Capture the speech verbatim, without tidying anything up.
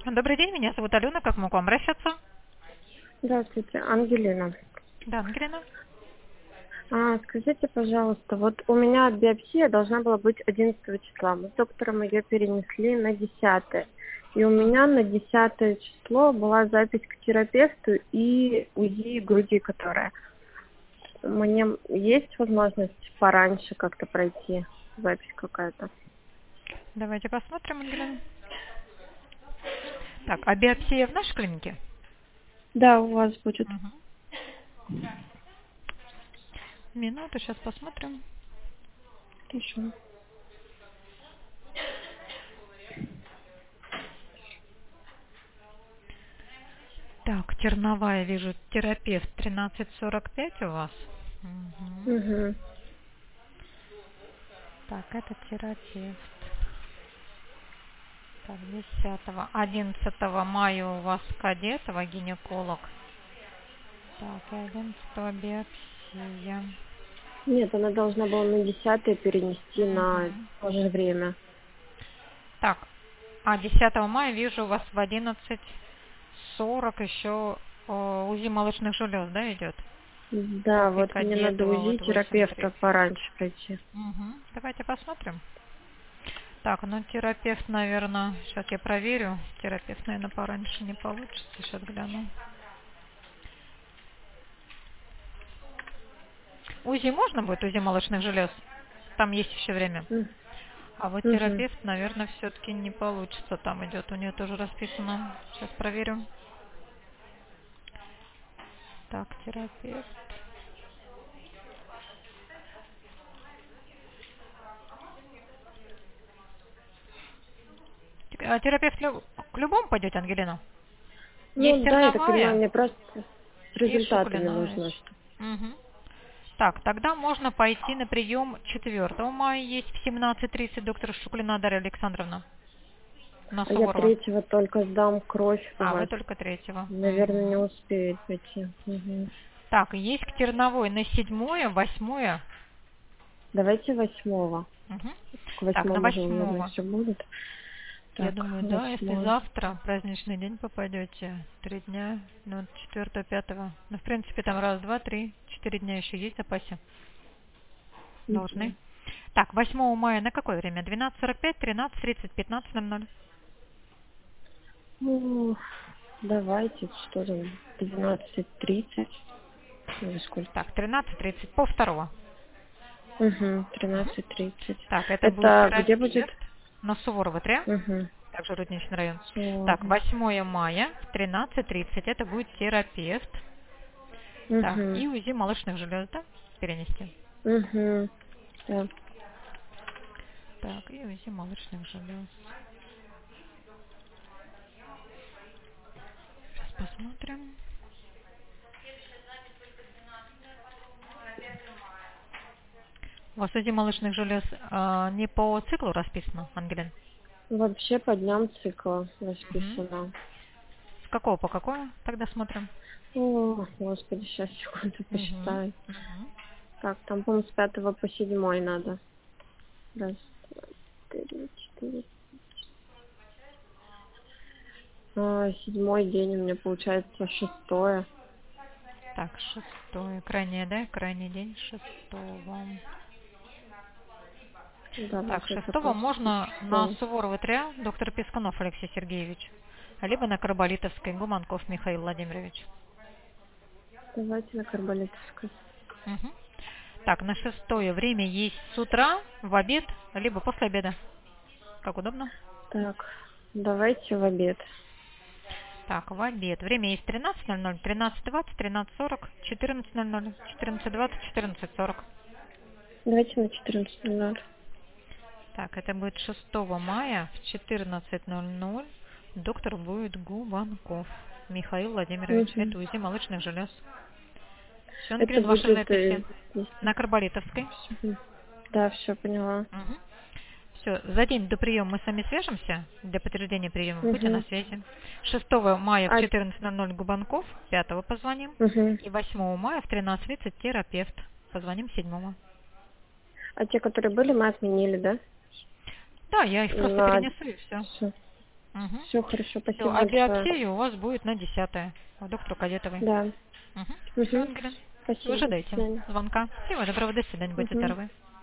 Добрый день, меня зовут Алена, как могу вам обращаться? Здравствуйте, Ангелина. Да, Ангелина. А, скажите, пожалуйста, вот у меня биопсия должна была быть одиннадцатого числа. Мы с доктором ее перенесли на десятое. И у меня на десятое число была запись к терапевту и УЗИ груди, которая. Мне есть возможность пораньше как-то пройти запись какая-то? Давайте посмотрим, Ангелина. Так, а биопсия в нашей клинике? Да, у вас будет. Мгм. Минуту, сейчас посмотрим. Хорошо. Так, терновая, вижу, терапевт тринадцать сорок пять у вас. Мгм. Угу. Так, это терапевт. Так, десятого, одиннадцатого мая у вас Кадетова, гинеколог. Так, и одиннадцатого биопсия. Нет, она должна была на десятое перенести на Мгм. то же время. Так, а десятого мая вижу у вас в одиннадцать сорок еще о, УЗИ молочных желез, да, идет? Да, Так, и вот мне надо Кадетова УЗИ вот восемь терапевта тридцать. пораньше пройти. Угу. Давайте посмотрим. Так, ну терапевт, наверное, сейчас я проверю. Терапевт, наверное, пораньше не получится. Сейчас гляну. УЗИ можно будет, УЗИ молочных желез? Там есть еще время. М, А вот Мгм. терапевт, наверное, все-таки не получится. Там идет, у нее тоже расписано. Сейчас проверю. Так, терапевт. А терапевт лю- к любому пойдете, Ангелина? Есть Ну да, я так понимаю, терновая мне просто с и результатами шуклиновая. нужно, что. Мгм. Так, тогда можно пойти на прием четвёртого мая. Есть в семнадцать тридцать доктора Шуклина Дарья Александровна на А я Суворова. третьего только сдам кровь у А, вы вас. только третьего. Наверное, не Мгм. успеет пойти. Мгм. Так, есть к Терновой на седьмое, восьмое. Давайте восьмого. Мгм. К Так, на восьмому же, наверное, восьмого. все будет. Я Так, думаю, да, если восьмой. завтра, праздничный день, попадете, три дня, ну, четвертого, пятого. Ну, в принципе, там раз, два, три, четыре дня еще есть в запасе. Должны. Мгм. Так, восьмого мая на какое время? двенадцать сорок пять, тринадцать тридцать, пятнадцать ноль ноль. Ну, давайте, что там, двенадцать тридцать. Или сколько? Так, тринадцать тридцать, по второго. Угу, Мгм. тринадцать тридцать. Так, это будет Это где будет? терапевт на Суворова три, Угу. также Рудничный район. Так, Ладно. восьмого мая в тринадцать тридцать это будет терапевт. Так, Угу. и УЗИ молочных желез, да, перенести. Угу. Да. Так, и УЗИ молочных желез. Сейчас посмотрим. У вас УЗИ молочных желез а, не по циклу расписано, Ангелин? Вообще по дням цикла Мгм. расписано. С какого по какое? Тогда смотрим. О, господи, сейчас секунду Мгм. посчитаю. Мгм. Так, там, по-моему, с пятого по седьмой надо. Раз, два, три, четыре. А, седьмой день у меня получается шестое. Так, шестое. Крайний, да? Крайний день шестого. Так, Давайте я шестого просто можно на посчитаю. Суворова три, доктор Пискунов Алексей Сергеевич, либо на Карболитовской Гуманков Михаил Владимирович. Давайте на Карболитовской. Мгм. Так, на шестое время есть с утра, в обед, либо после обеда. Как удобно? Так, давайте в обед. Так, в обед. Время есть тринадцать ноль ноль, тринадцать двадцать, тринадцать сорок, четырнадцать ноль ноль, четырнадцать двадцать, четырнадцать сорок. Давайте на четырнадцать ноль ноль. Так, это будет шестого мая в четырнадцать ноль ноль. Доктор будет Губанков Михаил Владимирович. Угу. Это УЗИ молочных желез. Все, Это Ангелин, ваши будет э, записи здесь. на Карболитовской. Мгм. Да, все поняла. Все, за день до приема мы с вами свяжемся для подтверждения приема. Будьте на Угу. связи. шестого мая в А, четырнадцать ноль ноль Губанков, пятого позвоним. угу. И восьмого мая в тринадцать тридцать терапевт. Позвоним седьмого. А те, которые были, мы отменили, да? Да, я их просто На... перенесу и все. Всё. Угу. Все хорошо, спасибо А большое. биопсия у вас будет на десятое у доктора Кадетовой. Да. Угу. Все, Угу. Ангелин. Спасибо. До Ожидайте свидания. звонка. Всего доброго, до свидания, будьте Угу. здоровы.